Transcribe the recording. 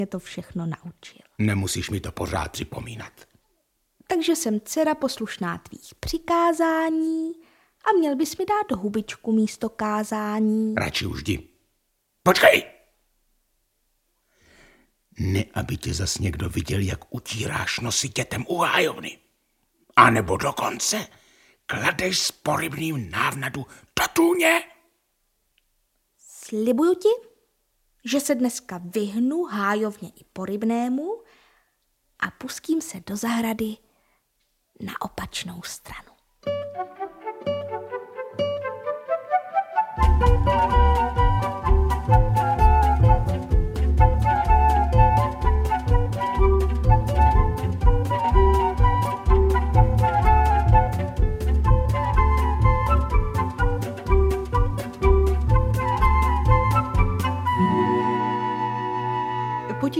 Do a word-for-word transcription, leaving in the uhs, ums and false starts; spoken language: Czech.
mě to všechno naučil. Nemusíš mi to pořád připomínat. Takže jsem dcera poslušná tvých přikázání a měl bys mi dát do hubičku místo kázání. Radši už jdi. Počkej! Ne, aby tě zas někdo viděl, jak utíráš nosy dětem u hájovny. A nebo dokonce kladeš s porybným návnadu do tůně. Slibuju ti, že se dneska vyhnu hájovně i porybnému a pustím se do zahrady na opačnou stranu.